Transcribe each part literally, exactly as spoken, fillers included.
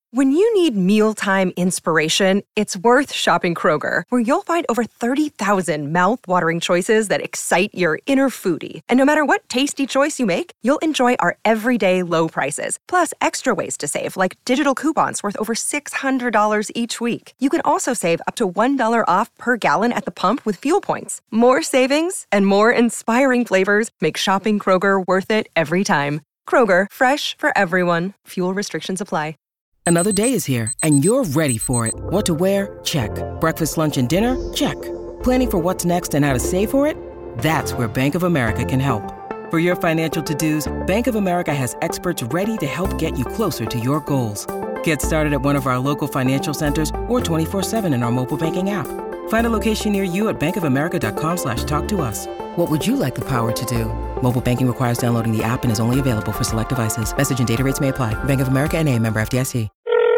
When you need mealtime inspiration, it's worth shopping Kroger, where you'll find over thirty thousand mouth-watering choices that excite your inner foodie. And no matter what tasty choice you make, you'll enjoy our everyday low prices, plus extra ways to save, like digital coupons worth over six hundred dollars each week. You can also save up to one dollar off per gallon at the pump with fuel points. More savings and more inspiring flavors make shopping Kroger worth it every time. Kroger, fresh for everyone. Fuel restrictions apply. Another day is here, and you're ready for it. What to wear? Check. Breakfast, lunch, and dinner? Check. Planning for what's next and how to save for it? That's where Bank of America can help. For your financial to-dos, Bank of America has experts ready to help get you closer to your goals. Get started at one of our local financial centers or twenty-four seven in our mobile banking app. Find a location near you at bankofamerica.com slash talk to us. What would you like the power to do? Mobile banking requires downloading the app and is only available for select devices. Message and data rates may apply. Bank of America N A, member F D I C.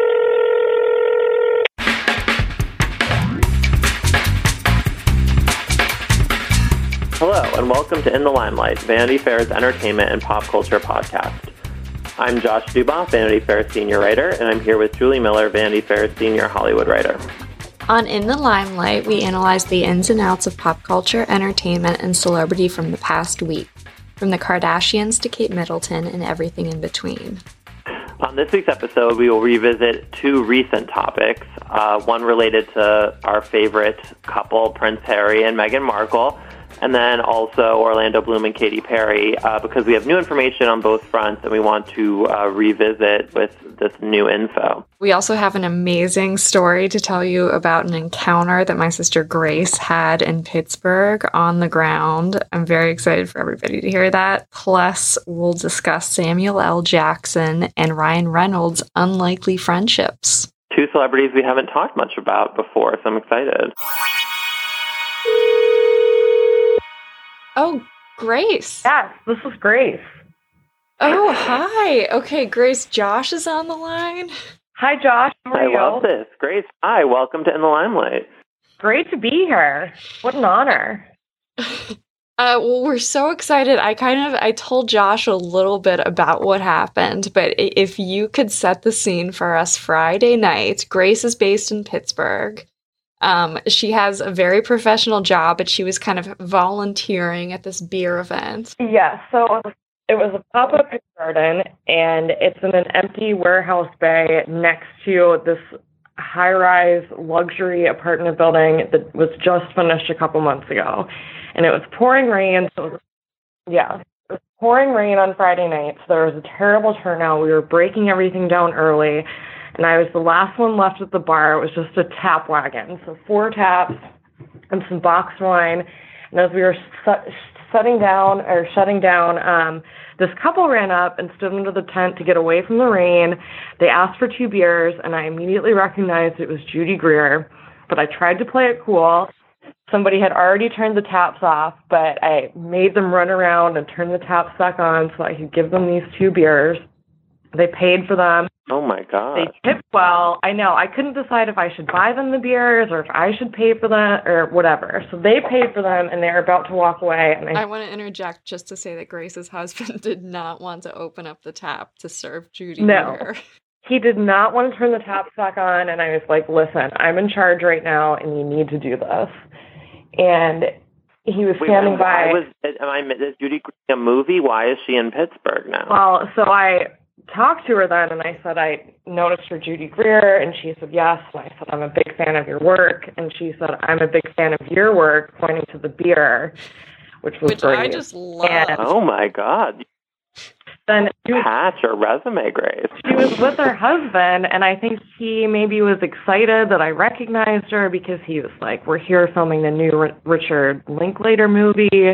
Hello, and welcome to In the Limelight, Vanity Fair's entertainment and pop culture podcast. I'm Josh Duboff, Vanity Fair senior writer, and I'm here with Julie Miller, Vanity Fair senior Hollywood writer. On In the Limelight, we analyze the ins and outs of pop culture, entertainment, and celebrity from the past week, from the Kardashians to Kate Middleton and everything in between. On this week's episode, we will revisit two recent topics, uh, one related to our favorite couple, Prince Harry and Meghan Markle, and then also Orlando Bloom and Katy Perry, uh, because we have new information on both fronts and we want to uh, revisit with this new info. We also have an amazing story to tell you about an encounter that my sister Grace had in Pittsburgh on the ground. I'm very excited for everybody to hear that. Plus, we'll discuss Samuel L. Jackson and Ryan Reynolds' unlikely friendships. Two celebrities we haven't talked much about before, so I'm excited. Oh, Grace. Yes, this is Grace. Oh, hi. Okay, Grace, Josh is on the line. Hi, Josh. How are I you? love this. Grace, hi. Welcome to In the Limelight. Great to be here. What an honor. Uh, well, we're so excited. I kind of, I told Josh a little bit about what happened, but if you could set the scene for us Friday night, Grace is based in Pittsburgh. Um, she has a very professional job, but she was kind of volunteering at this beer event. Yeah, so it was a pop-up pit garden, and it's in an empty warehouse bay next to this high-rise luxury apartment building that was just finished a couple months ago. And it was pouring rain, so it was, yeah, it was pouring rain on Friday night, so there was a terrible turnout. We were breaking everything down early. And I was the last one left at the bar. It was just a tap wagon. So four taps and some boxed wine. And as we were su- shutting down, or shutting down, um, this couple ran up and stood under the tent to get away from the rain. They asked for two beers, and I immediately recognized it was Judy Greer. But I tried to play it cool. Somebody had already turned the taps off, but I made them run around and turn the taps back on so I could give them these two beers. They paid for them. Oh, my God. They tipped well. I know. I couldn't decide if I should buy them the beers or if I should pay for them or whatever. So they paid for them, and they're about to walk away. And I, I want to interject just to say that Grace's husband did not want to open up the tap to serve Judy No. Greer. He did not want to turn the taps back on, and I was like, listen, I'm in charge right now, and you need to do this. And he was Wait, standing why by. Was, am I, is Judy Greer a movie? Why is she in Pittsburgh now? Well, so I talked to her then, and I said, I noticed for Judy Greer, and she said, yes. And I said, I'm a big fan of your work. And she said, I'm a big fan of your work, pointing to the beer, which was Which great. I just love. And Oh, my God. then she was, Patch or resume, Grace. she was with her husband, and I think he maybe was excited that I recognized her because he was like, we're here filming the new R- Richard Linklater movie,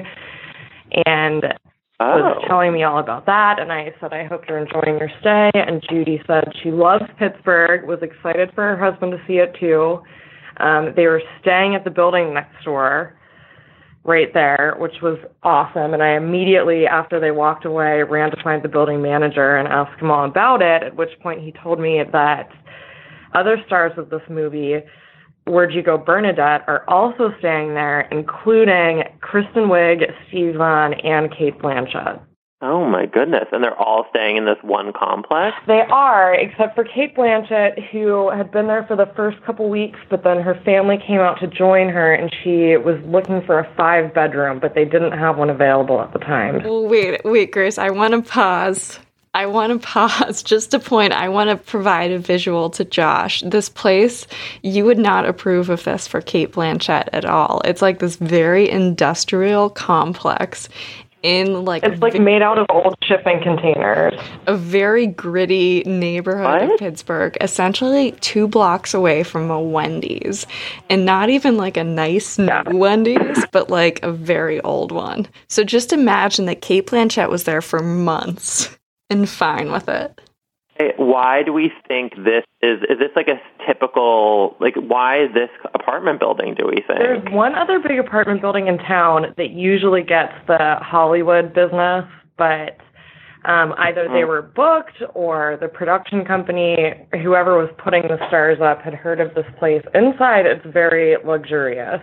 and Oh. was telling me all about that, and I said, I hope you're enjoying your stay, and Judy said she loves Pittsburgh, was excited for her husband to see it too. Um, they were staying at the building next door, right there, which was awesome, and I immediately, after they walked away, ran to find the building manager and ask him all about it, at which point he told me that other stars of this movie, Where'd You Go, Bernadette, are also staying there, including Kristen Wiig, Steve Zahn, and Kate Blanchett. Oh, my goodness. And they're all staying in this one complex? They are, except for Cate Blanchett, who had been there for the first couple weeks, but then her family came out to join her, and she was looking for a five-bedroom, but they didn't have one available at the time. Well, wait, wait, Grace, I want to pause. I want to pause just a point. I want to provide a visual to Josh. This place, you would not approve of this for Cate Blanchett at all. It's like this very industrial complex in like it's like v- made out of old shipping containers. A very gritty neighborhood what? of Pittsburgh, essentially two blocks away from a Wendy's, and not even like a nice new yeah. Wendy's, but like a very old one. So just imagine that Cate Blanchett was there for months and fine with it. Hey, why do we think this is, is this like a typical, like, why this apartment building, do we think? There's one other big apartment building in town that usually gets the Hollywood business, but um, either they were booked or the production company, whoever was putting the stars up, had heard of this place. Inside, it's very luxurious.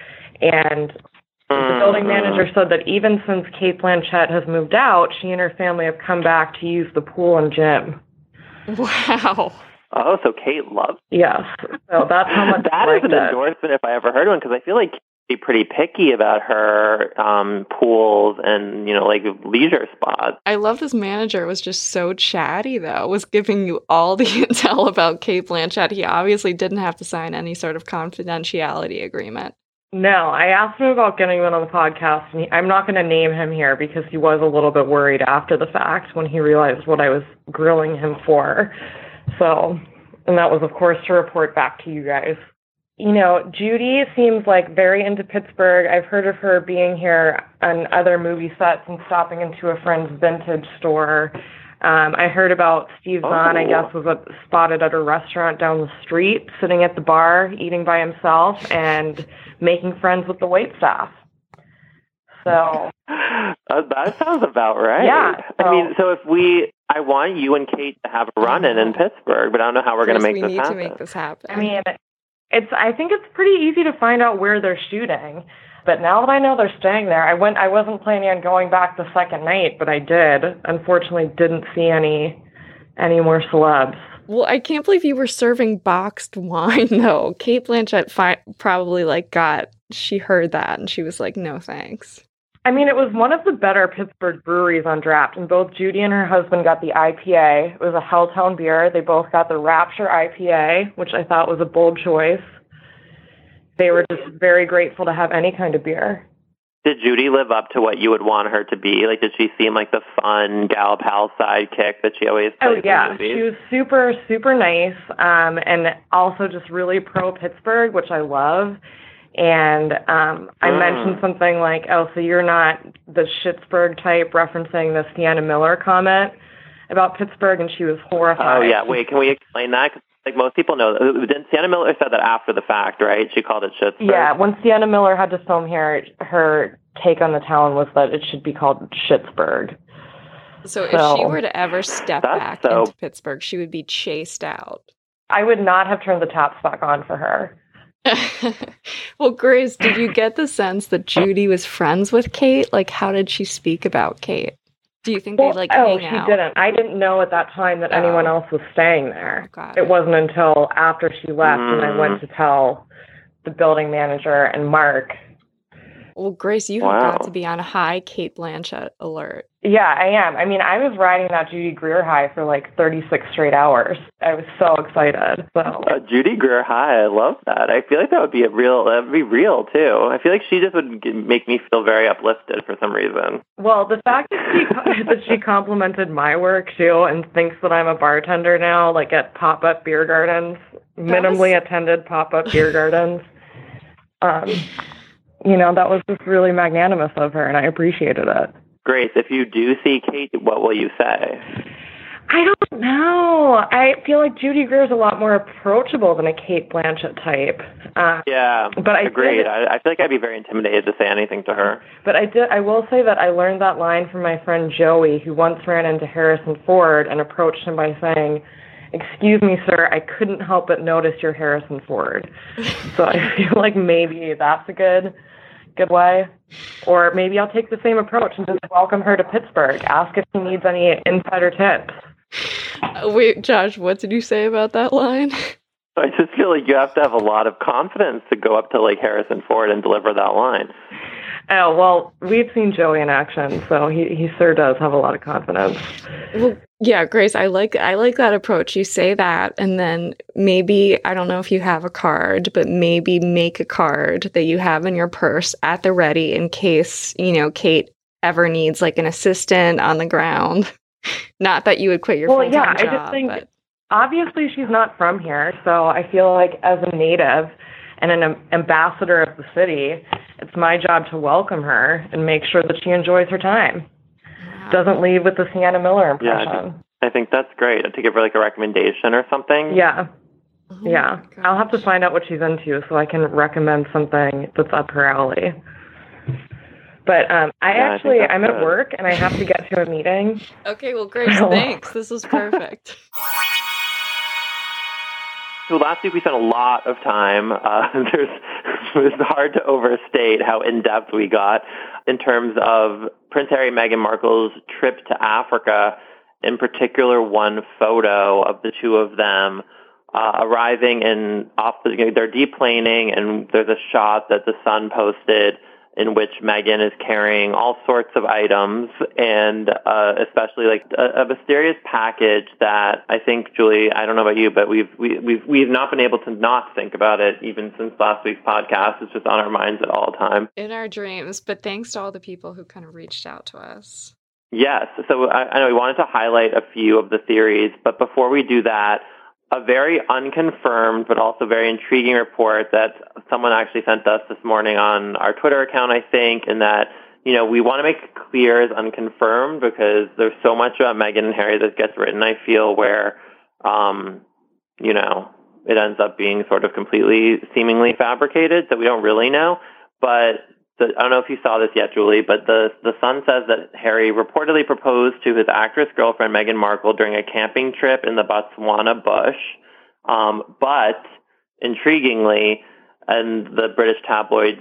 And the building manager said that even since Cate Blanchett has moved out, she and her family have come back to use the pool and gym. Wow. Oh, so Cate loves it. Yes. So that's how much That is an it. endorsement if I ever heard one, because I feel like Kate's pretty picky about her um, pools and, you know, like leisure spots. I love this manager was just so chatty, though, was giving you all the intel about Cate Blanchett. He obviously didn't have to sign any sort of confidentiality agreement. No, I asked him about getting him on the podcast, and he, I'm not going to name him here because he was a little bit worried after the fact when he realized what I was grilling him for. So, and that was, of course, to report back to you guys. You know, Judy seems like very into Pittsburgh. I've heard of her being here on other movie sets and stopping into a friend's vintage store. Um, I heard about Steve Zahn, oh. I guess, was a, spotted at a restaurant down the street, sitting at the bar, eating by himself, and making friends with the waitstaff. So uh, that sounds about right. Yeah. So, I mean, so if we, I want you and Kate to have a run-in in Pittsburgh, but I don't know how we're going to make we this need happen. to make this happen. I mean, it's. I think it's pretty easy to find out where they're shooting. But now that I know they're staying there, I went. I wasn't planning on going back the second night, but I did. Unfortunately, didn't see any any more celebs. Well, I can't believe you were serving boxed wine, though. Cate Blanchett fi- probably like got. She heard that and she was like, "No, thanks." I mean, it was one of the better Pittsburgh breweries on draft, and both Judy and her husband got the I P A. It was a Helltown beer. They both got the Rapture I P A, which I thought was a bold choice. They were just very grateful to have any kind of beer. Did Judy live up to what you would want her to be? Like, did she seem like the fun gal pal sidekick that she always plays? Oh, yeah. In movies? She was super, super nice, um, and also just really pro-Pittsburgh, which I love. And um, I mm. mentioned something like, oh, so you're not the Schittsburg type, referencing the Sienna Miller comment about Pittsburgh, and she was horrified. Oh, yeah. Wait, can we explain that? Like, most people know, didn't Sienna Miller said that after the fact, right? She called it Schittsburg. Yeah, when Sienna Miller had to film here, her take on the town was that it should be called Schittsburg. So, so if she were to ever step back so... into Pittsburgh, she would be chased out. I would not have turned the taps back on for her. Well, Grace, did you get the sense that Judy was friends with Kate? Like, how did she speak about Kate? Do you think well, they like oh, hang out? she didn't. I didn't know at that time that oh. anyone else was staying there. Oh, it wasn't until after she left mm. and I went to tell the building manager and Mark. Well, Grace, you wow. have got to be on high Cate Blanchett alert. Yeah, I am. I mean, I was riding that Judy Greer high for like thirty-six straight hours. I was so excited. So. Uh, Judy Greer high, I love that. I feel like that would be a real, that would be real too. I feel like she just would make me feel very uplifted for some reason. Well, the fact that she that she complimented my work too and thinks that I'm a bartender now, like at pop-up beer gardens, that minimally was... attended pop-up beer gardens. Um, you know, that was just really magnanimous of her, and I appreciated it. Grace, if you do see Kate, what will you say? I don't know. I feel like Judy Greer is a lot more approachable than a Cate Blanchett type. Uh, yeah, but I agreed. Did, I, I feel like I'd be very intimidated to say anything to her. But I did. I will say that I learned that line from my friend Joey, who once ran into Harrison Ford and approached him by saying, "Excuse me, sir, I couldn't help but notice you're Harrison Ford." So I feel like maybe that's a good good way. Or maybe I'll take the same approach and just welcome her to Pittsburgh. Ask if she needs any insider tips. Uh, wait, Josh, what did you say about that line? I just feel like you have to have a lot of confidence to go up to like Harrison Ford and deliver that line. Oh, well, we've seen Joey in action, so he, he sure does have a lot of confidence. Well, yeah, Grace, I like I like that approach. You say that, and then maybe, I don't know if you have a card, but maybe make a card that you have in your purse at the ready in case, you know, Kate ever needs like an assistant on the ground. Not that you would quit your well, full-time yeah, job. I just think, but... obviously she's not from here, so I feel like as a native and an ambassador of the city, it's my job to welcome her and make sure that she enjoys her time. Wow. Doesn't leave with the Sienna Miller impression. Yeah, I think, I think that's great. To give her like a recommendation or something. Yeah. Oh yeah. I'll have to find out what she's into so I can recommend something that's up her alley. But um, I yeah, actually, I I'm good. at work and I have to get to a meeting. Okay, well, Grace, thanks. This was perfect. So last week we spent a lot of time. Uh, there's, it was hard to overstate how in-depth we got in terms of Prince Harry and Meghan Markle's trip to Africa, in particular one photo of the two of them uh, arriving in off the, you know, they're deplaning, and there's a shot that the Sun posted in which Meghan is carrying all sorts of items, and uh, especially like a, a mysterious package that I think, Julie, I don't know about you, but we've we, we've we've not been able to not think about it even since last week's podcast. It's just on our minds at all time. In our dreams, but thanks to all the people who kind of reached out to us. Yes, so I, I know we wanted to highlight a few of the theories, but before we do that, a very unconfirmed but also very intriguing report that someone actually sent us this morning on our Twitter account, I think, and that, you know, we want to make it clear as unconfirmed because there's so much about Meghan and Harry that gets written, I feel, where, um, you know, it ends up being sort of completely seemingly fabricated, so we don't really know. But the, I don't know if you saw this yet, Julie, but the, the Sun says that Harry reportedly proposed to his actress girlfriend, Meghan Markle, during a camping trip in the Botswana bush. Um, but, intriguingly, and the British tabloids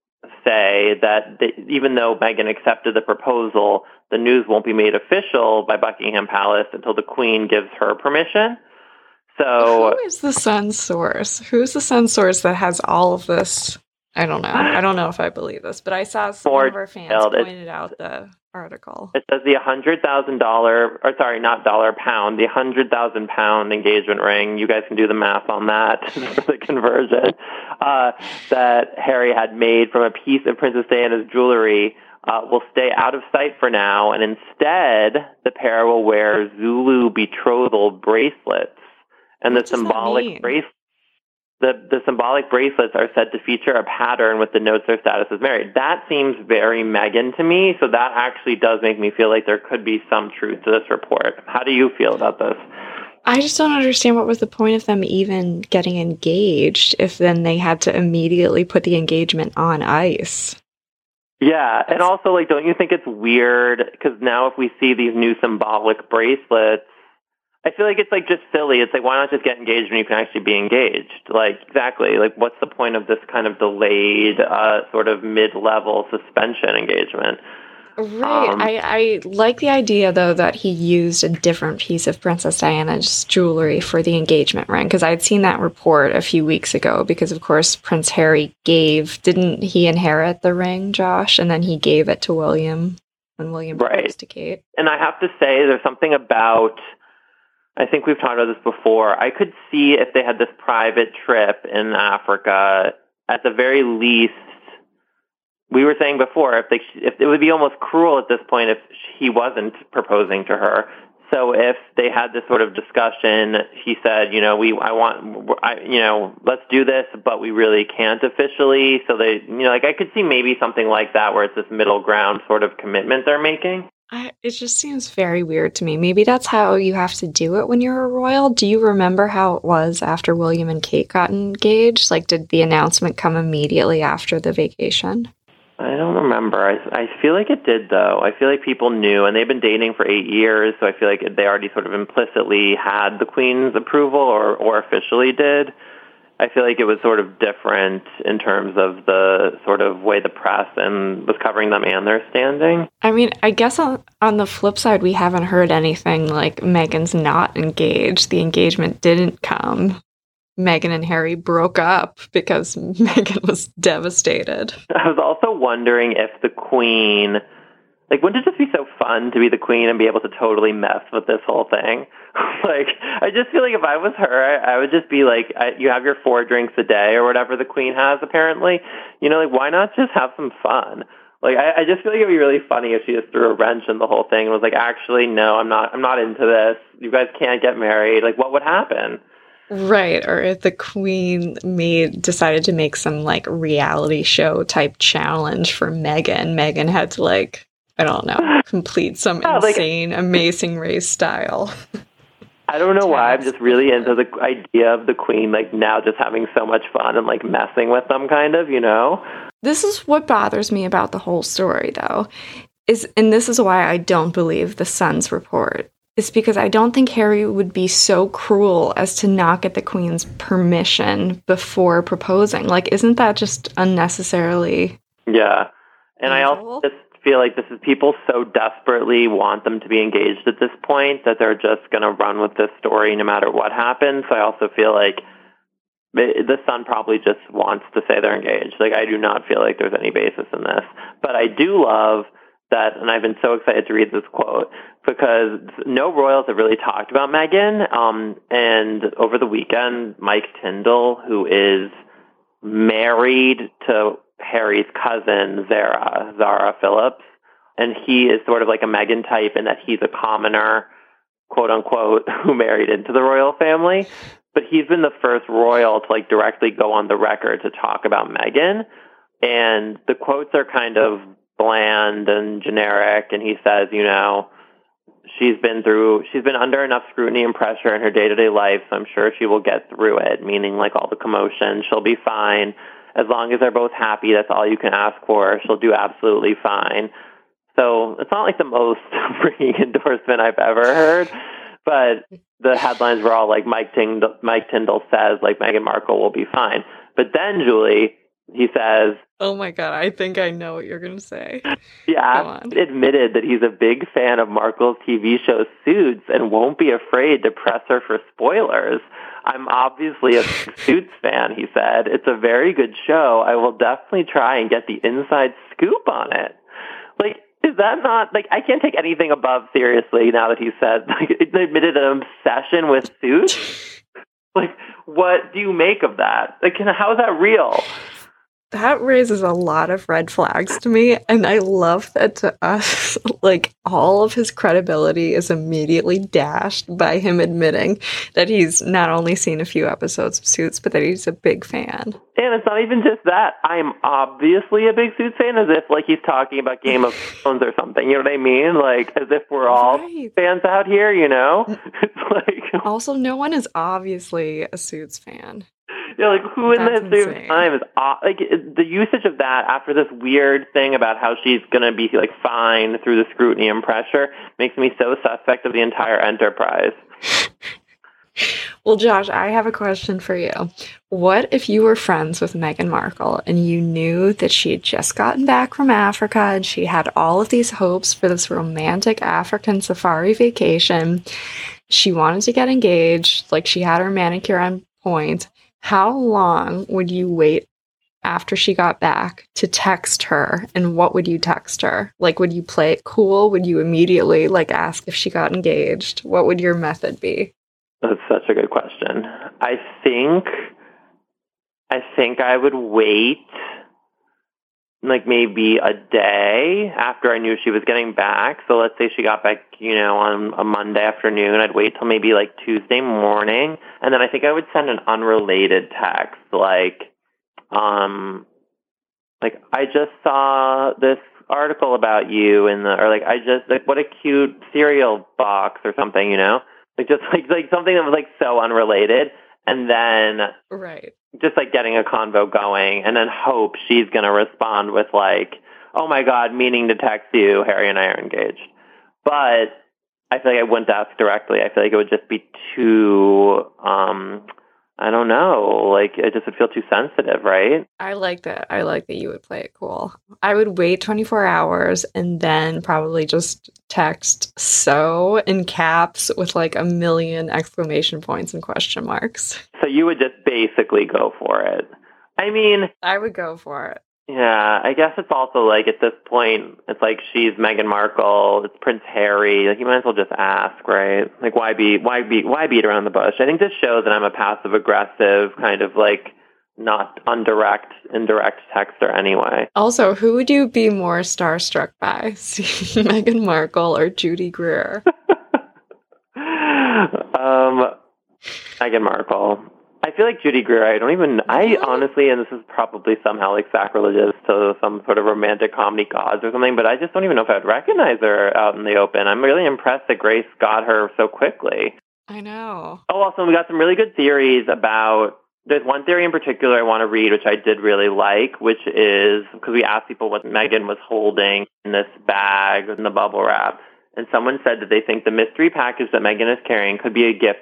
say that they, even though Meghan accepted the proposal, the news won't be made official by Buckingham Palace until the Queen gives her permission. So, who is the Sun source? Who's the Sun source that has all of this? I don't know. I don't know if I believe this, but I saw some More of our fans detailed. pointed out the article. It says the one hundred thousand dollars, or sorry, not dollar, pound, the one hundred thousand pound engagement ring, you guys can do the math on that for the conversion, uh, that Harry had made from a piece of Princess Diana's jewelry uh, will stay out of sight for now, and instead the pair will wear Zulu betrothal bracelets. And what the symbolic bracelets. The, the symbolic bracelets are said to feature a pattern with the notes their status as married. That seems very Meghan to me, so that actually does make me feel like there could be some truth to this report. How do you feel about this? I just don't understand what was the point of them even getting engaged if then they had to immediately put the engagement on ice. Yeah, and also, like, don't you think it's weird? Because now if we see these new symbolic bracelets, I feel like it's like just silly. It's like, why not just get engaged when you can actually be engaged? Like, exactly. Like, what's the point of this kind of delayed uh, sort of mid-level suspension engagement? Right. Um, I, I like the idea, though, that he used a different piece of Princess Diana's jewelry for the engagement ring, because I'd seen that report a few weeks ago, because, of course, Prince Harry gave, didn't he inherit the ring, Josh? And then he gave it to William when William proposed right. to Kate. And I have to say, there's something about... I think we've talked about this before. I could see if they had this private trip in Africa, at the very least, we were saying before, if they, if it would be almost cruel at this point if he wasn't proposing to her. So if they had this sort of discussion, he said, you know, we, I want, I, you know, let's do this, but we really can't officially. So they, you know, like I could see maybe something like that where it's this middle ground sort of commitment they're making. I, it just seems very weird to me. Maybe that's how you have to do it when you're a royal. Do you remember how it was after William and Kate got engaged? Like, did the announcement come immediately after the vacation? I don't remember. I, I feel like it did, though. I feel like people knew, and they've been dating for eight years, so I feel like they already sort of implicitly had the Queen's approval or, or officially did. I feel like it was sort of different in terms of the sort of way the press and was covering them and their standing. I mean, I guess on, on the flip side, we haven't heard anything like Meghan's not engaged. The engagement didn't come. Meghan and Harry broke up because Meghan was devastated. I was also wondering if the Queen, like, wouldn't it just be so fun to be the Queen and be able to totally mess with this whole thing? Like, I just feel like if I was her, I, I would just be like, I, you have your four drinks a day or whatever the Queen has, apparently. You know, like, why not just have some fun? Like, I, I just feel like it would be really funny if she just threw a wrench in the whole thing and was like, actually, no, I'm not, I'm not into this. You guys can't get married. Like, what would happen? Right, or if the Queen made decided to make some like reality show type challenge for Meghan, Meghan had to like, I don't know, complete some yeah, insane like, Amazing Race style. I don't know why I'm just really into the idea of the Queen like now just having so much fun and like messing with them, kind of, you know? This is what bothers me about the whole story, though, is, and this is why I don't believe the Sun's report. Is because I don't think Harry would be so cruel as to not get the Queen's permission before proposing. Like, isn't that just unnecessarily? Yeah. And I also just feel like this is people so desperately want them to be engaged at this point that they're just going to run with this story no matter what happens. So I also feel like the Sun probably just wants to say they're engaged. Like, I do not feel like there's any basis in this. But I do love that, and I've been so excited to read this quote, because no royals have really talked about Meghan. Um, and over the weekend, Mike Tyndall, who is married to Harry's cousin, Zara, Zara Phillips, and he is sort of like a Meghan type in that he's a commoner, quote unquote, who married into the royal family. But he's been the first royal to like directly go on the record to talk about Meghan. And the quotes are kind of bland and generic, and he says, you know, she's been through, she's been under enough scrutiny and pressure in her day-to-day life, so I'm sure she will get through it, meaning like all the commotion, she'll be fine. As long as they're both happy, that's all you can ask for. She'll do absolutely fine. So it's not like the most ringing endorsement I've ever heard, but the headlines were all like, Mike Tyndall, Mike Tyndall says, like, Meghan Markle will be fine. But then, Julie, he says, oh my God, I think I know what you're going to say. Yeah, admitted that he's a big fan of Markle's T V show Suits and won't be afraid to press her for spoilers. I'm obviously a Suits fan, he said. It's a very good show. I will definitely try and get the inside scoop on it. Like, is that not, like, I can't take anything above seriously now that he said, like, admitted an obsession with Suits? Like, what do you make of that? Like, how is that real? That raises a lot of red flags to me, and I love that to us, like, all of his credibility is immediately dashed by him admitting that he's not only seen a few episodes of Suits, but that he's a big fan. And it's not even just that. I'm obviously a big Suits fan, as if, like, he's talking about Game of Thrones or something, you know what I mean? Like, as if we're all right. fans out here, you know? It's like... Also, no one is obviously a Suits fan. Yeah, like, who in the history of time is, like, the usage of that after this weird thing about how she's going to be, like, fine through the scrutiny and pressure makes me so suspect of the entire enterprise. Well, Josh, I have a question for you. What if you were friends with Meghan Markle and you knew that she had just gotten back from Africa and she had all of these hopes for this romantic African safari vacation? She wanted to get engaged, like, she had her manicure on point. How long would you wait after she got back to text her, and what would you text her? Like, would you play it cool? Would you immediately, like, ask if she got engaged? What would your method be? That's such a good question. I think, I think I would wait, like, maybe a day after I knew she was getting back. So let's say she got back, you know, on a Monday afternoon. I'd wait till maybe, like, Tuesday morning. And then I think I would send an unrelated text, like, um, like, I just saw this article about you in the, or, like, I just, like, what a cute cereal box or something, you know? Like, just, like, like something that was, like, so unrelated. And then... Right. Just, like, getting a convo going, and then hope she's going to respond with, like, oh, my God, meaning to text you, Harry and I are engaged. But I feel like I wouldn't ask directly. I feel like it would just be too, um, I don't know. Like, it just would feel too sensitive, right? I like that. I like that you would play it cool. I would wait twenty-four hours and then probably just text "so" in caps with like a million exclamation points and question marks. So you would just basically go for it. I mean, I would go for it. Yeah, I guess it's also like at this point, it's like she's Meghan Markle, it's Prince Harry. Like you might as well just ask, right? Like why be why be why beat around the bush? I think this shows that I'm a passive aggressive kind of like not undirect, indirect texter anyway. Also, who would you be more starstruck by, Meghan Markle or Judy Greer? um, Meghan Markle. I feel like Judy Greer, I don't even, I honestly, and this is probably somehow like sacrilegious to some sort of romantic comedy gods or something, but I just don't even know if I'd recognize her out in the open. I'm really impressed that Grace got her so quickly. I know. Oh, also, we got some really good theories about, there's one theory in particular I want to read, which I did really like, which is, because we asked people what Meghan was holding in this bag in the bubble wrap. And someone said that they think the mystery package that Meghan is carrying could be a gift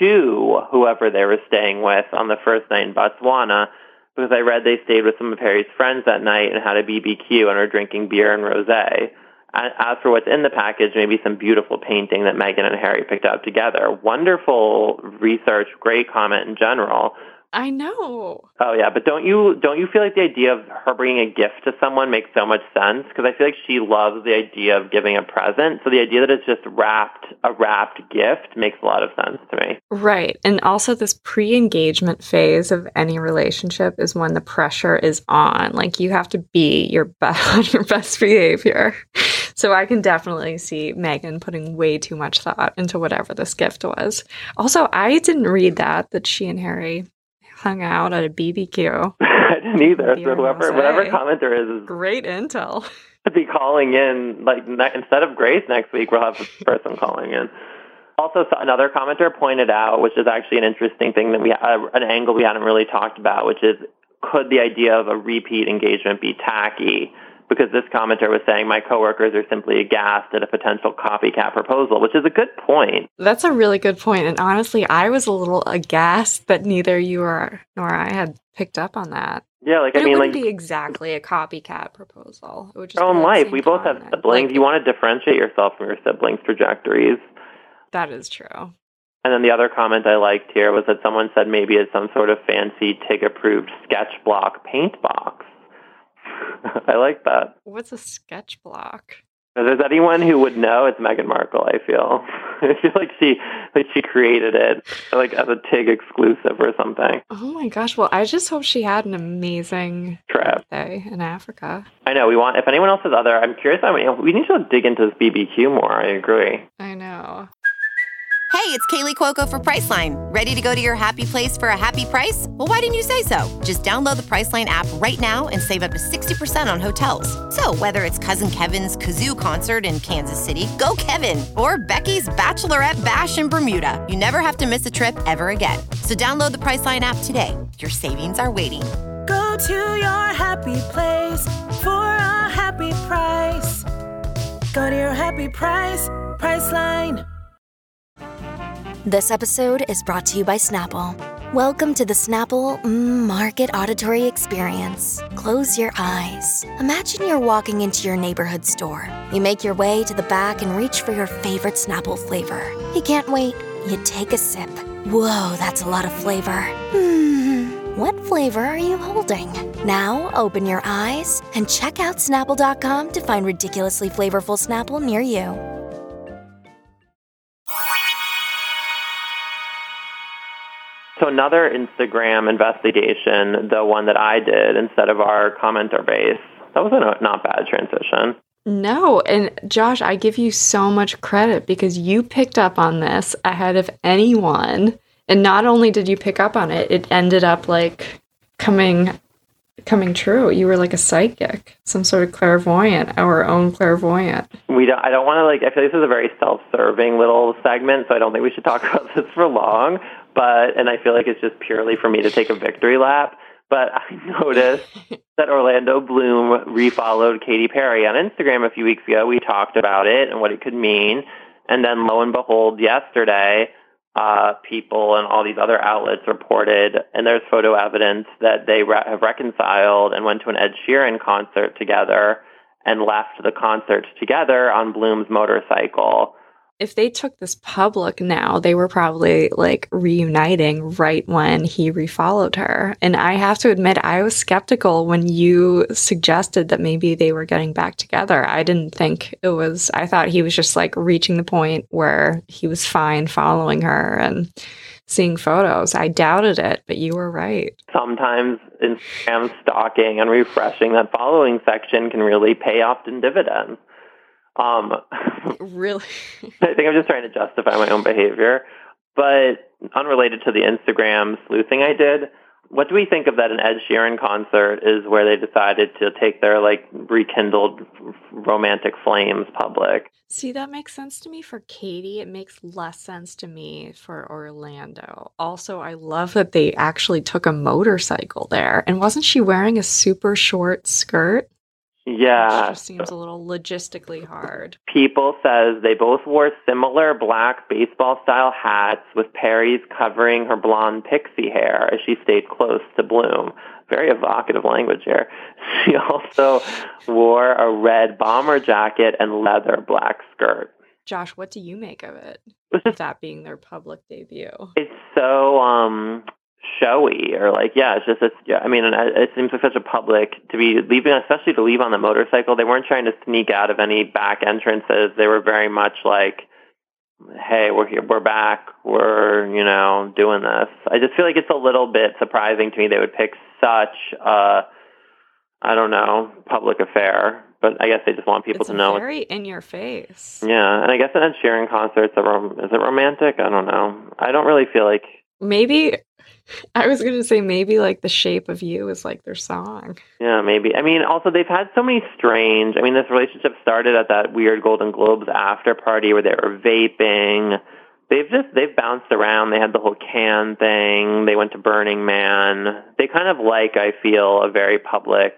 to whoever they were staying with on the first night in Botswana, because I read they stayed with some of Harry's friends that night and had a B B Q and are drinking beer and rosé. As for what's in the package, maybe some beautiful painting that Meghan and Harry picked out together. Wonderful research, great comment in general. I know. Oh yeah, but don't you don't you feel like the idea of her bringing a gift to someone makes so much sense? Because I feel like she loves the idea of giving a present. So the idea that it's just wrapped a wrapped gift makes a lot of sense to me. Right, and also this pre-engagement phase of any relationship is when the pressure is on. Like you have to be your best your best behavior. So I can definitely see Meghan putting way too much thought into whatever this gift was. Also, I didn't read that that she and Harry hung out at a B B Q. I didn't either. So whoever, whatever commenter is, is great intel. To be calling in, like ne- instead of Grace next week, we'll have this person calling in. Also, so another commenter pointed out, which is actually an interesting thing that we, uh, an angle we hadn't really talked about, which is could the idea of a repeat engagement be tacky? Because this commenter was saying, my coworkers are simply aghast at a potential copycat proposal, which is a good point. That's a really good point. And honestly, I was a little aghast that neither you or nor I had picked up on that. Yeah, like but I mean, it wouldn't like be exactly a copycat proposal. It would just our be own like life. We both have continent. siblings. Like, you want to differentiate yourself from your siblings' trajectories. That is true. And then the other comment I liked here was that someone said maybe it's some sort of fancy T I G-approved sketch block paint box. I like that. What's a sketch block? If there's anyone who would know, it's Meghan Markle, I feel. I feel like she like she created it like as a T I G exclusive or something. Oh my gosh. Well, I just hope she had an amazing trip birthday in Africa. I know. We want, if anyone else has other, I'm curious, I mean, we need to dig into this B B Q more. I agree. I know. Hey, it's Kaylee Cuoco for Priceline. Ready to go to your happy place for a happy price? Well, why didn't you say so? Just download the Priceline app right now and save up to sixty percent on hotels. So whether it's Cousin Kevin's Kazoo Concert in Kansas City, go Kevin, or Becky's Bachelorette Bash in Bermuda, you never have to miss a trip ever again. So download the Priceline app today. Your savings are waiting. Go to your happy place for a happy price. Go to your happy price, Priceline. This episode is brought to you by Snapple. Welcome to the Snapple mm, Market Auditory Experience. Close your eyes. Imagine you're walking into your neighborhood store. You make your way to the back and reach for your favorite Snapple flavor. You can't wait. You take a sip. Whoa, that's a lot of flavor. Hmm, what flavor are you holding? Now open your eyes and check out Snapple dot com to find ridiculously flavorful Snapple near you. So another Instagram investigation, the one that I did instead of our commenter base, that was a not bad transition. No, and Josh, I give you so much credit because you picked up on this ahead of anyone. And not only did you pick up on it, it ended up like coming coming true. You were like a psychic, some sort of clairvoyant, our own clairvoyant. We don't, I don't want to like, I feel like this is a very self-serving little segment, so I don't think we should talk about this for long. But, and I feel like it's just purely for me to take a victory lap. But I noticed that Orlando Bloom refollowed Katy Perry on Instagram a few weeks ago. We talked about it and what it could mean. And then lo and behold, yesterday, uh, people and all these other outlets reported, and there's photo evidence that they re- have reconciled and went to an Ed Sheeran concert together and left the concert together on Bloom's motorcycle. If they took this public now, they were probably like reuniting right when he refollowed her. And I have to admit, I was skeptical when you suggested that maybe they were getting back together. I didn't think it was, I thought he was just like reaching the point where he was fine following her and seeing photos. I doubted it, but you were right. Sometimes Instagram stalking and refreshing that following section can really pay off in dividends. Um, really? I think I'm just trying to justify my own behavior. But unrelated to the Instagram sleuthing I did, what do we think of that an Ed Sheeran concert is where they decided to take their like rekindled romantic flames public? See, that makes sense to me for Katie. It makes less sense to me for Orlando. Also, I love that they actually took a motorcycle there. And wasn't she wearing a super short skirt? Yeah. It just seems a little logistically hard. People says they both wore similar black baseball-style hats with Perry's covering her blonde pixie hair as she stayed close to Bloom. Very evocative language here. She also wore a red bomber jacket and leather black skirt. Josh, what do you make of it? Just, that being their public debut. It's so um, showy, or like, yeah, it's just, it's, yeah, I mean, it seems like such a public to be leaving, especially to leave on the motorcycle. They weren't trying to sneak out of any back entrances. They were very much like, hey, we're here, we're back, we're, you know, doing this. I just feel like it's a little bit surprising to me they would pick such a, I don't know, public affair. But I guess they just want people it's to know. It's very in your face. Yeah, and I guess an Ed Sheeran concert's a rom- is it romantic? I don't know. I don't really feel like. Maybe, I was going to say maybe like The Shape of You is like their song. Yeah, maybe. I mean, also they've had so many strange, I mean, this relationship started at that weird Golden Globes after party where they were vaping. They've just, they've bounced around. They had the whole can thing. They went to Burning Man. They kind of like, I feel, a very public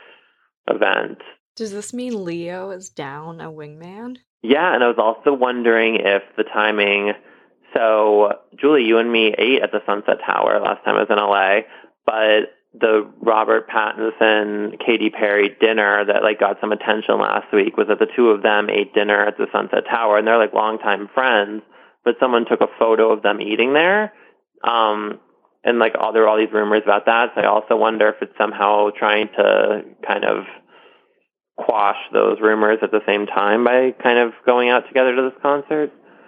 event. Does this mean Leo is down a wingman? Yeah, and I was also wondering if the timing... So, Julie, you and me ate at the Sunset Tower last time I was in L A, but the Robert Pattinson, Katy Perry dinner that like got some attention last week was that the two of them ate dinner at the Sunset Tower, and they're like longtime friends, but someone took a photo of them eating there, um, and like all, there were all these rumors about that, so I also wonder if it's somehow trying to kind of quash those rumors at the same time by kind of going out together to this concert.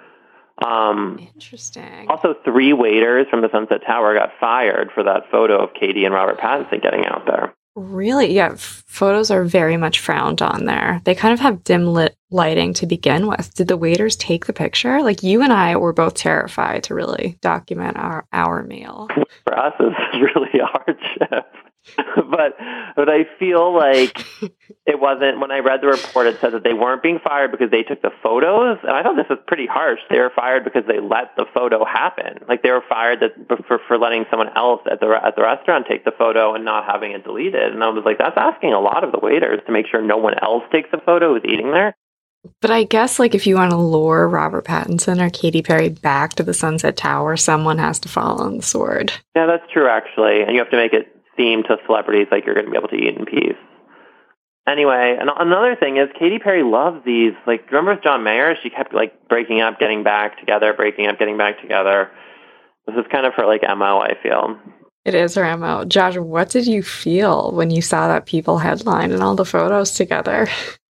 Um, Interesting. Also, three waiters from the Sunset Tower got fired for that photo of Katie and Robert Pattinson getting out there. Really? Yeah, f- photos are very much frowned on there. They kind of have dim lit lighting to begin with. Did the waiters take the picture? Like, you and I were both terrified to really document our, our meal. For us, it's really a hardship. but but I feel like it wasn't, when I read the report, it said that they weren't being fired because they took the photos. And I thought this was pretty harsh. They were fired because they let the photo happen. Like they were fired that, for, for letting someone else at the at the restaurant take the photo and not having it deleted. And I was like, that's asking a lot of the waiters to make sure no one else takes the photo who's eating there. But I guess, like, if you want to lure Robert Pattinson or Katy Perry back to the Sunset Tower, someone has to fall on the sword. Yeah, that's true, actually. And you have to make it seem to celebrities like you're going to be able to eat in peace. Anyway, and another thing is Katy Perry loves these. Like, remember with John Mayer? She kept, like, breaking up, getting back together, breaking up, getting back together. This is kind of her, like, M O, I feel. It is her M O. Josh, what did you feel when you saw that People headline and all the photos together?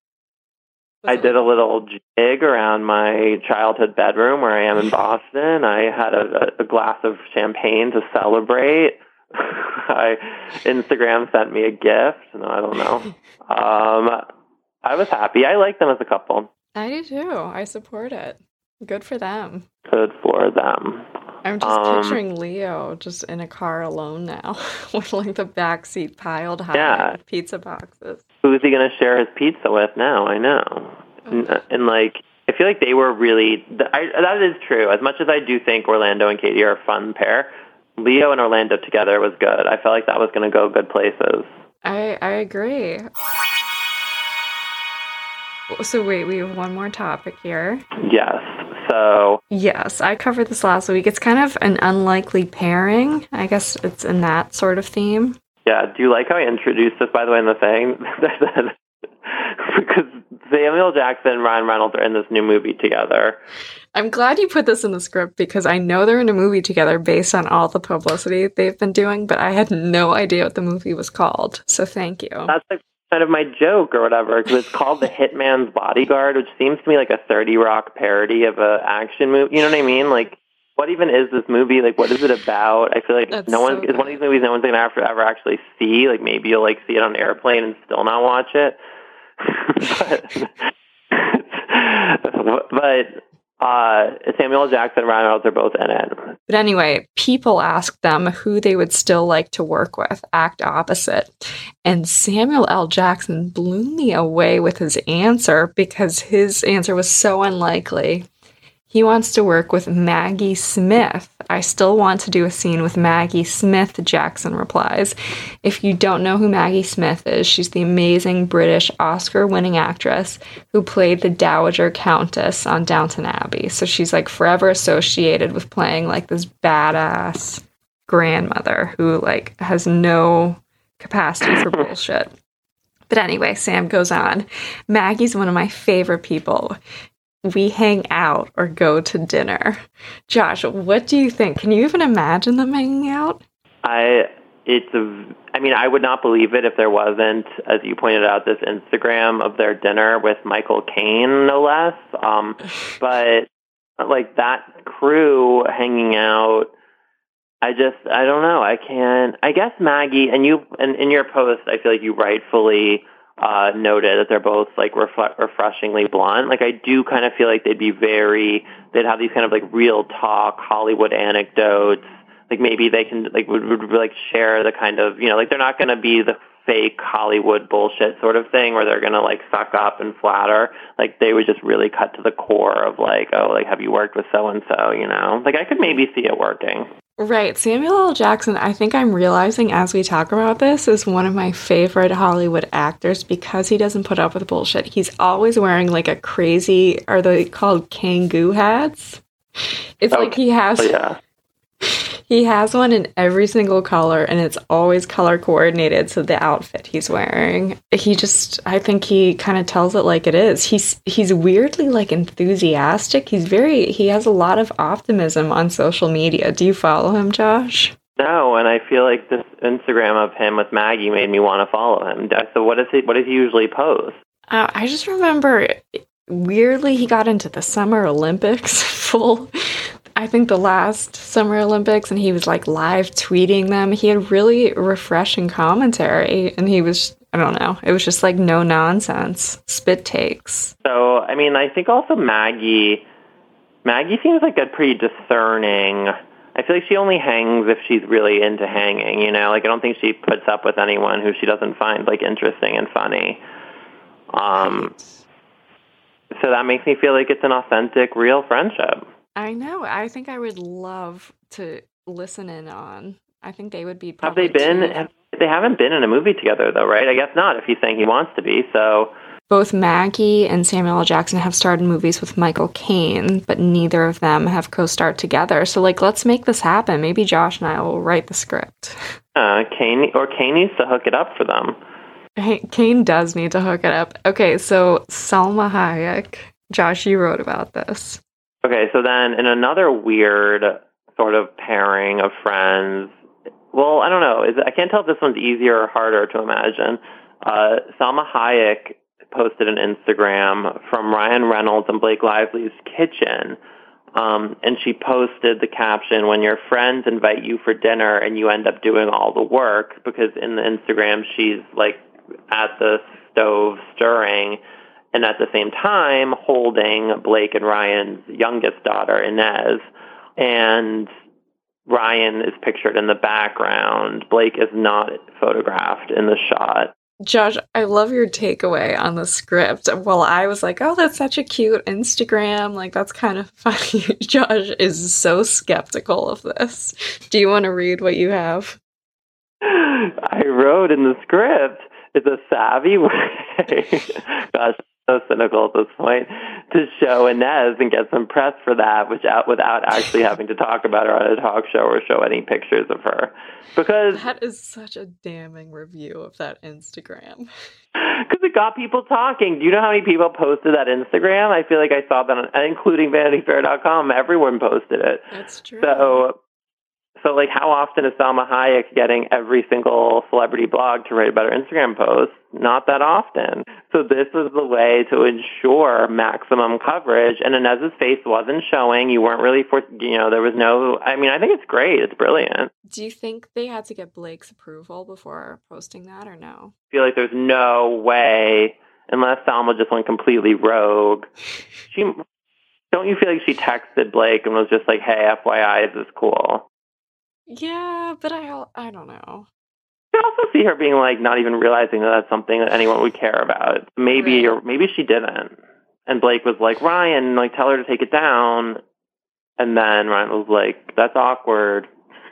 I did a little jig around my childhood bedroom where I am in Boston. I had a, a glass of champagne to celebrate. I Instagram sent me a gift. No, I don't know. Um, I was happy. I like them as a couple. I do too. I support it. Good for them. Good for them. I'm just um, picturing Leo just in a car alone now with like the backseat piled high yeah. with pizza boxes. Who's he going to share his pizza with now? I know. And, and like, I feel like they were really, I, that is true. As much as I do think Orlando and Katie are a fun pair, Leo and Orlando together was good. I felt like that was going to go good places. I, I agree. So wait, we have one more topic here. Yes. So So yes, I covered this last week. It's kind of an unlikely pairing. I guess it's in that sort of theme. Yeah, do you like how I introduced this, by the way, in the thing? Because Samuel Jackson and Ryan Reynolds are in this new movie together. I'm glad you put this in the script because I know they're in a movie together based on all the publicity they've been doing, but I had no idea what the movie was called. So thank you. That's like kind of my joke or whatever, because it's called The Hitman's Bodyguard, which seems to me like a thirty Rock parody of an action movie. You know what I mean? Like, what even is this movie? Like, what is it about? I feel like That's no one, so it's one of these movies no one's going to ever actually see. Like, maybe you'll, like, see it on an airplane and still not watch it. but, but uh, Samuel Jackson and Ryan Reynolds are both in it. But anyway, people asked them who they would still like to work with, act opposite. And Samuel L. Jackson blew me away with his answer because his answer was so unlikely. He wants to work with Maggie Smith. I still want to do a scene with Maggie Smith, Jackson replies. If you don't know who Maggie Smith is, she's the amazing British Oscar-winning actress who played the Dowager Countess on Downton Abbey. So she's like forever associated with playing like this badass grandmother who like has no capacity for bullshit. But anyway, Sam goes on. Maggie's one of my favorite people. We hang out or go to dinner. Josh, what do you think? Can you even imagine them hanging out? I, it's a, I mean, I would not believe it if there wasn't, as you pointed out, this Instagram of their dinner with Michael Caine, no less. Um, but like that crew hanging out, I just, I don't know. I can't, I guess Maggie, and you, and in your post, I feel like you rightfully Uh, noted that they're both like refre- refreshingly blunt. Like I do kind of feel like they'd be very, they'd have these kind of like real talk Hollywood anecdotes. Like maybe they can like would, would like share the kind of, you know, like they're not going to be the fake Hollywood bullshit sort of thing where they're going to like suck up and flatter. Like they would just really cut to the core of like, oh, like have you worked with so and so? You know, like I could maybe see it working. Right. Samuel L. Jackson, I think I'm realizing as we talk about this, is one of my favorite Hollywood actors because he doesn't put up with bullshit. He's always wearing like a crazy, are they called Kangoo hats? It's okay. Like he has, yeah. he has one in every single color and it's always color coordinated. So the outfit he's wearing, he just, I think he kind of tells it like it is. He's, he's weirdly like enthusiastic. He's very, he has a lot of optimism on social media. Do you follow him, Josh? No, and I feel like this Instagram of him with Maggie made me want to follow him. So what does he, what does he usually post? Uh, I just remember weirdly he got into the Summer Olympics full I think the last Summer Olympics, and he was like live tweeting them. He had really refreshing commentary, and he was, I don't know, it was just like no nonsense, spit takes. So, I mean, I think also Maggie, Maggie seems like a pretty discerning, I feel like she only hangs if she's really into hanging, you know? Like, I don't think she puts up with anyone who she doesn't find, like, interesting and funny. Um, so that makes me feel like it's an authentic, real friendship. I know. I think I would love to listen in on. I think they would be. Have they been? Have, they haven't been in a movie together, though, right? I guess not. If he's saying he wants to be, so. Both Maggie and Samuel L. Jackson have starred in movies with Michael Caine, but neither of them have co-starred together. So, like, let's make this happen. Maybe Josh and I will write the script. Uh, Caine or Caine needs to hook it up for them. Caine does need to hook it up. Okay, so Salma Hayek. Josh, you wrote about this. Okay, so then in another weird sort of pairing of friends, well, I don't know. Is, I can't tell if this one's easier or harder to imagine. Uh, Salma Hayek posted an Instagram from Ryan Reynolds and Blake Lively's kitchen, um, and she posted the caption, when your friends invite you for dinner and you end up doing all the work, because in the Instagram she's like at the stove stirring, and at the same time holding Blake and Ryan's youngest daughter, Inez. And Ryan is pictured in the background. Blake is not photographed in the shot. Josh, I love your takeaway on the script. Well, I was like, oh, that's such a cute Instagram. Like, that's kind of funny. Josh is so skeptical of this. Do you want to read what you have? I wrote in the script, it's a savvy way. Gosh, so cynical at this point, to show Inez and get some press for that, which out, without actually having to talk about her on a talk show or show any pictures of her. Because that is such a damning review of that Instagram. Because it got people talking. Do you know how many people posted that Instagram? I feel like I saw that, on, including Vanity Fair dot com. Everyone posted it. That's true. So, so like, how often is Salma Hayek getting every single celebrity blog to write about her Instagram post? Not that often. So this was the way to ensure maximum coverage. And Inez's face wasn't showing. You weren't really, for, you know, there was no, I mean, I think it's great. It's brilliant. Do you think they had to get Blake's approval before posting that or no? I feel like there's no way, unless Salma just went completely rogue. She, don't you feel like she texted Blake and was just like, hey, F Y I, is this cool? Yeah, but I, I don't know. I also see her being like, not even realizing that that's something that anyone would care about. Maybe, right. or maybe she didn't. And Blake was like, Ryan, like, tell her to take it down. And then Ryan was like, that's awkward.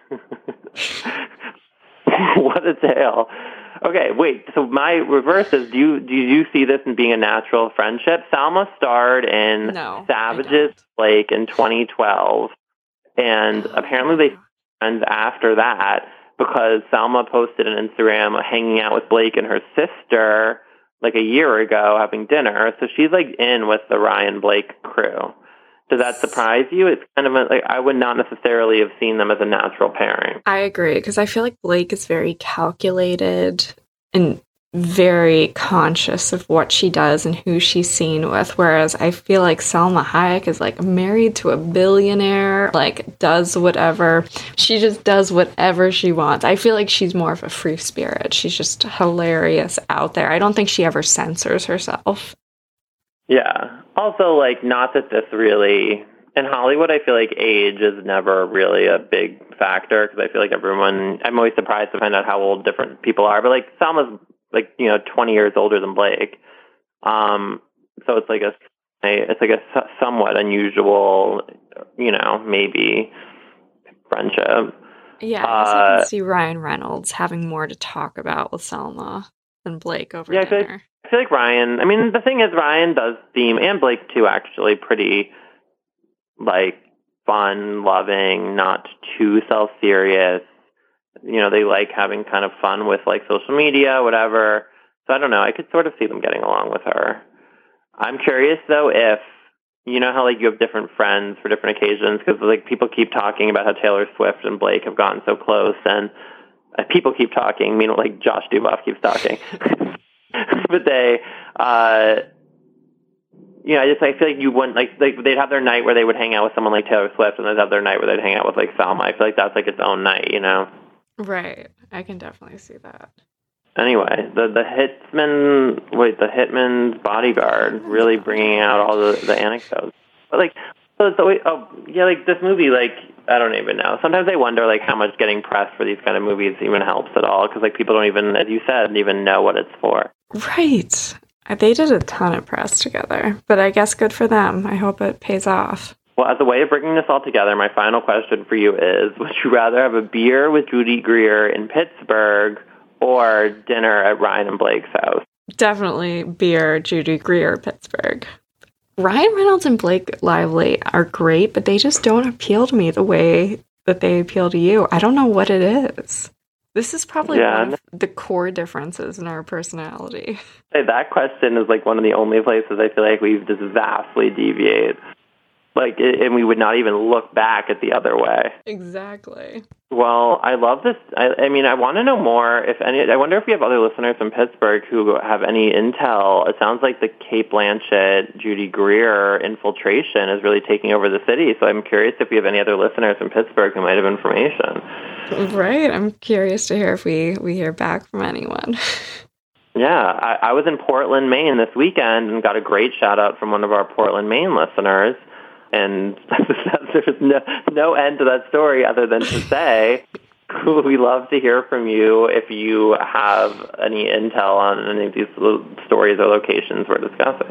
What a tale. Okay, wait. So my reverse is: Do you do you see this in being a natural friendship? Salma starred in no, Savage's Blake in twenty twelve, and oh, apparently they friends after that because Salma posted an Instagram hanging out with Blake and her sister like a year ago having dinner. So she's like in with the Ryan Blake crew. Does that surprise you? It's kind of a, like, I would not necessarily have seen them as a natural pairing. I agree, because I feel like Blake is very calculated and very conscious of what she does and who she's seen with, whereas I feel like Salma Hayek is like married to a billionaire, like does whatever. She just does whatever she wants. I feel like she's more of a free spirit. She's just hilarious out there. I don't think she ever censors herself. Yeah. Also, like, not that this really, in Hollywood, I feel like age is never really a big factor because I feel like everyone, I'm always surprised to find out how old different people are. But, like, Salma's, like, you know, twenty years older than Blake. Um, so it's like a, it's like a somewhat unusual, you know, maybe friendship. Yeah, I guess uh, I can see Ryan Reynolds having more to talk about with Salma than Blake over yeah, dinner. I feel, like, I feel like Ryan, I mean, the thing is, Ryan does seem, and Blake too, actually, pretty, like, fun, loving, not too self-serious. You know, they like having kind of fun with, like, social media, whatever. So I don't know, I could sort of see them getting along with her. I'm curious, though, if, you know how, like, you have different friends for different occasions, because, like, people keep talking about how Taylor Swift and Blake have gotten so close, and uh, people keep talking, meaning, like, Josh Duboff keeps talking. But they, uh, you know, I just I feel like you wouldn't, like, like, they'd have their night where they would hang out with someone like Taylor Swift, and they'd have their night where they'd hang out with, like, Salma. I feel like that's, like, its own night, you know? Right. I can definitely see that. Anyway, the the Hitman, wait, the Hitman's Bodyguard, really bringing out all the, the anecdotes. But, like, so it's always, oh, yeah, like, this movie, like, I don't even know. Sometimes I wonder, like, how much getting press for these kind of movies even helps at all, because, like, people don't even, as you said, even know what it's for. Right. They did a ton of press together, but I guess good for them. I hope it pays off. Well, as a way of bringing this all together, my final question for you is, would you rather have a beer with Judy Greer in Pittsburgh or dinner at Ryan and Blake's house? Definitely beer, Judy Greer, Pittsburgh. Ryan Reynolds and Blake Lively are great, but they just don't appeal to me the way that they appeal to you. I don't know what it is. This is probably yeah. one of the core differences in our personality. That question is like one of the only places I feel like we've just vastly deviated. Like, and we would not even look back at the other way. Exactly. Well, I love this. I, I mean, I want to know more. If any, I wonder if we have other listeners from Pittsburgh who have any intel. It sounds like the Cate Blanchett, Judy Greer infiltration is really taking over the city. So I'm curious if we have any other listeners from Pittsburgh who might have information. Right. I'm curious to hear if we, we hear back from anyone. Yeah, I, I was in Portland, Maine this weekend and got a great shout out from one of our Portland, Maine listeners. And there's no, no end to that story other than to say, we love to hear from you if you have any intel on any of these stories or locations we're discussing.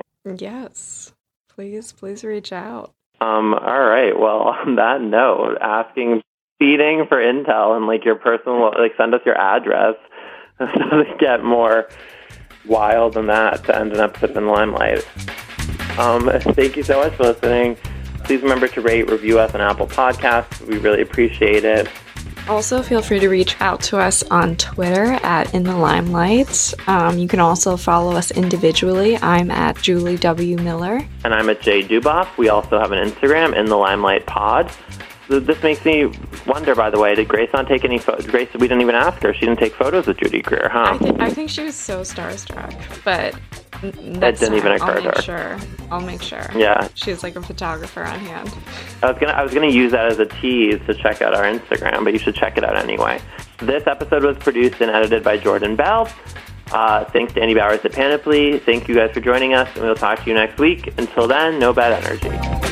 Yes, please, please reach out. Um. All right. Well, on that note, asking, feeding for intel and like your personal, like send us your address so to get more wild than that to end an episode of In the Limelight. Um, thank you so much for listening. Please remember to rate, review us on Apple Podcasts. We really appreciate it. Also, feel free to reach out to us on Twitter at In the Limelight. Um, you can also follow us individually. I'm at Julie W. Miller. And I'm at Jay Duboff. We also have an Instagram, In the Limelight Pod. This makes me wonder, by the way, did Grace not take any photos? Grace, we didn't even ask her. She didn't take photos of Judy Greer, huh? I, th- I think she was so starstruck, but that didn't even occur to her. I'll make sure. I'll make sure. Yeah. She's like a photographer on hand. I was gonna I was gonna use that as a tease to check out our Instagram, but you should check it out anyway. This episode was produced and edited by Jordan Bell. Uh, thanks to Andy Bowers at Panoply. Thank you guys for joining us, and we'll talk to you next week. Until then, no bad energy.